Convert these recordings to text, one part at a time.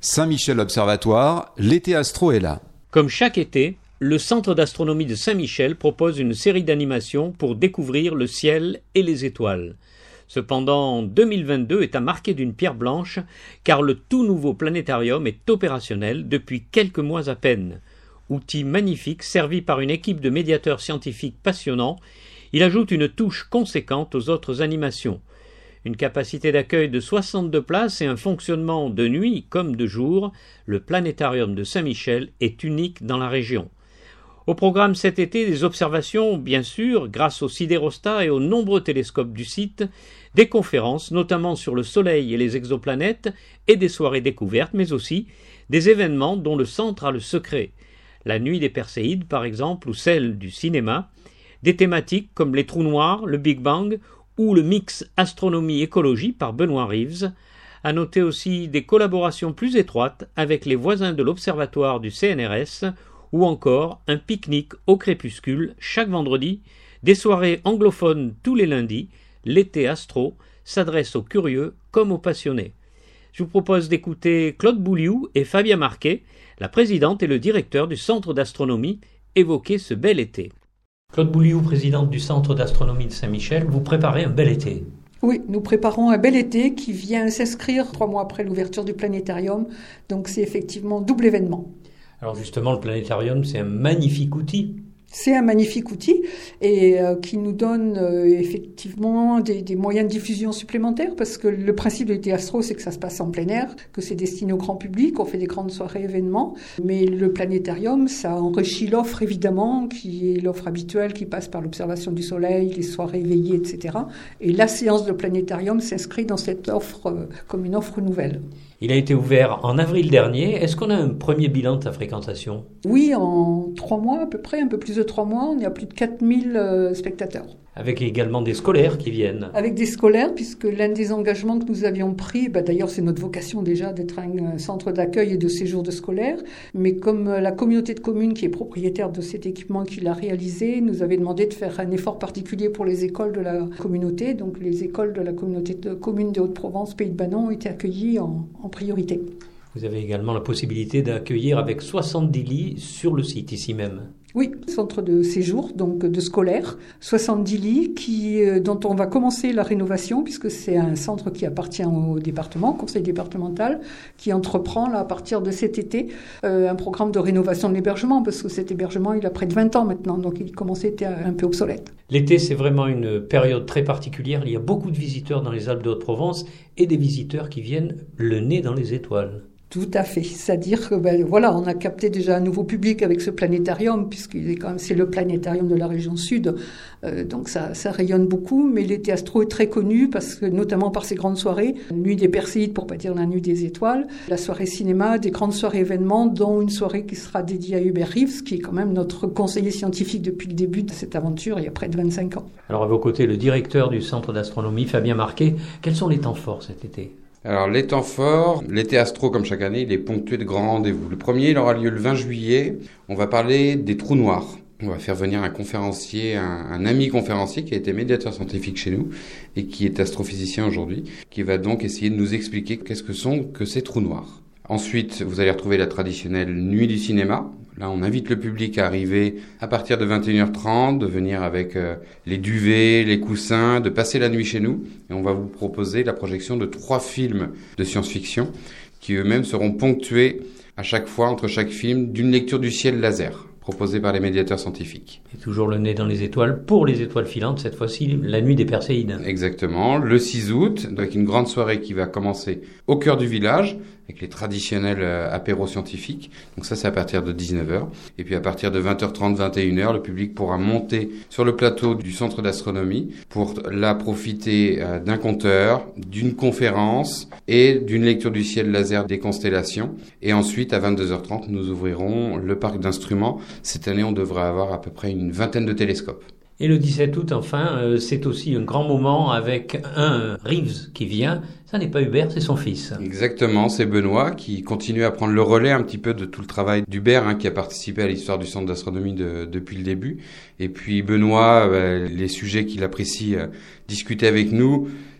Saint-Michel Observatoire, l'été astro est là. Comme chaque été, le Centre d'astronomie de Saint-Michel propose une série d'animations pour découvrir le ciel et les étoiles. Cependant, 2022 est à marquer d'une pierre blanche, car le tout nouveau planétarium est opérationnel depuis quelques mois à peine. Outil magnifique servi par une équipe de médiateurs scientifiques passionnants, il ajoute une touche conséquente aux autres animations. Une capacité d'accueil de 62 places et un fonctionnement de nuit comme de jour, le planétarium de Saint-Michel est unique dans la région. Au programme cet été, des observations, bien sûr, grâce au sidérostat et aux nombreux télescopes du site, des conférences, notamment sur le Soleil et les exoplanètes, et des soirées découvertes, mais aussi des événements dont le centre a le secret. La nuit des Perséides, par exemple, ou celle du cinéma, des thématiques comme les trous noirs, le Big Bang, ou le mix astronomie-écologie par Benoît Reeves. À noter aussi des collaborations plus étroites avec les voisins de l'observatoire du CNRS, ou encore un pique-nique au crépuscule chaque vendredi, des soirées anglophones tous les lundis. L'été astro s'adresse aux curieux comme aux passionnés. Je vous propose d'écouter Claude Bouliou et Fabien Marquet, la présidente et le directeur du Centre d'astronomie, évoquer ce bel été. Claude Bouliou, présidente du Centre d'astronomie de Saint-Michel, vous préparez un bel été. Oui, nous préparons un bel été qui vient s'inscrire 3 mois après l'ouverture du planétarium, donc c'est effectivement double événement. Alors justement, le planétarium, c'est un magnifique outil. C'est un magnifique outil et qui nous donne effectivement des moyens de diffusion supplémentaires parce que le principe de l'été astro, c'est que ça se passe en plein air, que c'est destiné au grand public, on fait des grandes soirées événements. Mais le planétarium, ça enrichit l'offre évidemment, qui est l'offre habituelle qui passe par l'observation du Soleil, les soirées éveillées, etc. Et la séance de planétarium s'inscrit dans cette offre comme une offre nouvelle. Il a été ouvert en avril dernier. Est-ce qu'on a un premier bilan de sa fréquentation ? Oui, en 3 mois à peu près, un peu plus de 3 mois, on est à plus de 4000 spectateurs. Avec également des scolaires qui viennent. Avec des scolaires, puisque l'un des engagements que nous avions pris, d'ailleurs c'est notre vocation déjà d'être un centre d'accueil et de séjour de scolaires, mais comme la communauté de communes qui est propriétaire de cet équipement qui l'a réalisé, nous avait demandé de faire un effort particulier pour les écoles de la communauté, donc les écoles de la communauté de communes de Haute-Provence, Pays de Banon ont été accueillies en priorité. Vous avez également la possibilité d'accueillir avec 70 lits sur le site ici même. Oui, centre de séjour, donc de scolaires, 70 lits dont on va commencer la rénovation puisque c'est un centre qui appartient au département, conseil départemental, qui entreprend là, à partir de cet été un programme de rénovation de l'hébergement parce que cet hébergement il a près de 20 ans maintenant, donc il commençait à être un peu obsolète. L'été c'est vraiment une période très particulière, il y a beaucoup de visiteurs dans les Alpes de Haute-Provence et des visiteurs qui viennent le nez dans les étoiles. Tout à fait. C'est-à-dire que on a capté déjà un nouveau public avec ce planétarium, c'est le planétarium de la région sud. Donc ça rayonne beaucoup, mais l'été astro est très connu parce que notamment par ses grandes soirées, la nuit des Perséides pour pas dire la nuit des étoiles, la soirée cinéma, des grandes soirées événements, dont une soirée qui sera dédiée à Hubert Reeves, qui est quand même notre conseiller scientifique depuis le début de cette aventure il y a près de 25 ans. Alors à vos côtés, le directeur du Centre d'astronomie, Fabien Marquet, quels sont les temps forts cet été ? Alors les temps forts, l'été astro comme chaque année, il est ponctué de grands rendez-vous. Le premier, il aura lieu le 20 juillet. On va parler des trous noirs. On va faire venir un conférencier, un ami conférencier qui a été médiateur scientifique chez nous et qui est astrophysicien aujourd'hui, qui va donc essayer de nous expliquer qu'est-ce que sont que ces trous noirs. Ensuite, vous allez retrouver la traditionnelle nuit du cinéma. Là, on invite le public à arriver à partir de 21h30, de venir avec les duvets, les coussins, de passer la nuit chez nous. Et on va vous proposer la projection de 3 films de science-fiction qui eux-mêmes seront ponctués à chaque fois, entre chaque film, d'une lecture du ciel laser proposée par les médiateurs scientifiques. Et toujours le nez dans les étoiles, pour les étoiles filantes, cette fois-ci, la nuit des Perséides. Exactement, le 6 août, avec une grande soirée qui va commencer au cœur du village, avec les traditionnels apéros scientifiques. Donc ça, c'est à partir de 19h. Et puis à partir de 20h30, 21h, le public pourra monter sur le plateau du centre d'astronomie pour là profiter d'un compteur, d'une conférence et d'une lecture du ciel laser des constellations. Et ensuite, à 22h30, nous ouvrirons le parc d'instruments. Cette année, on devrait avoir à peu près une vingtaine de télescopes. Et le 17 août, enfin, c'est aussi un grand moment avec un Reeves qui vient. Ça n'est pas Hubert, c'est son fils. Exactement, c'est Benoît qui continue à prendre le relais un petit peu de tout le travail d'Hubert, qui a participé à l'histoire du centre d'astronomie depuis le début. Et puis Benoît, les sujets qu'il apprécie discuter avec nous,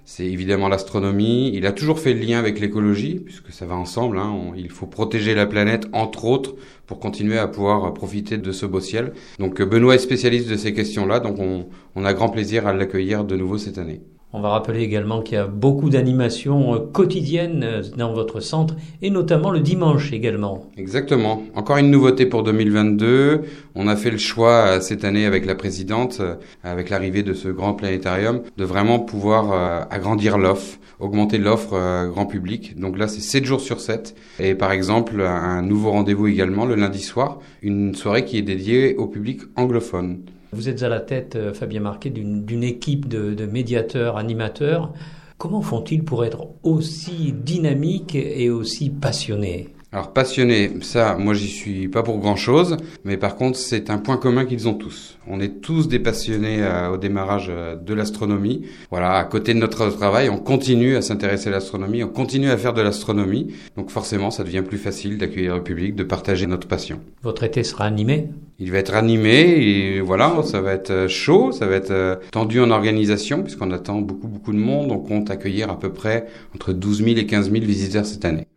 c'est évidemment l'astronomie. Il a toujours fait le lien avec l'écologie, puisque ça va ensemble. Il faut protéger la planète, entre autres, pour continuer à pouvoir profiter de ce beau ciel. Donc Benoît est spécialiste de ces questions-là, donc on a grand plaisir à l'accueillir de nouveau cette année. On va rappeler également qu'il y a beaucoup d'animations quotidiennes dans votre centre, et notamment le dimanche également. Exactement. Encore une nouveauté pour 2022. On a fait le choix cette année avec la présidente, avec l'arrivée de ce grand planétarium, de vraiment pouvoir agrandir l'offre, augmenter l'offre grand public. Donc là, c'est 7 jours sur 7. Et par exemple, un nouveau rendez-vous également le lundi soir, une soirée qui est dédiée au public anglophone. Vous êtes à la tête, Fabien Marquet, d'une équipe de médiateurs, animateurs. Comment font-ils pour être aussi dynamiques et aussi passionnés ? Alors passionné, ça, moi j'y suis pas pour grand chose, mais par contre c'est un point commun qu'ils ont tous. On est tous des passionnés au démarrage de l'astronomie. Voilà, à côté de notre travail, on continue à s'intéresser à l'astronomie, on continue à faire de l'astronomie. Donc forcément, ça devient plus facile d'accueillir le public, de partager notre passion. Votre été sera animé ? Il va être animé et voilà, ça va être chaud, ça va être tendu en organisation puisqu'on attend beaucoup de monde. On compte accueillir à peu près entre 12 000 et 15 000 visiteurs cette année.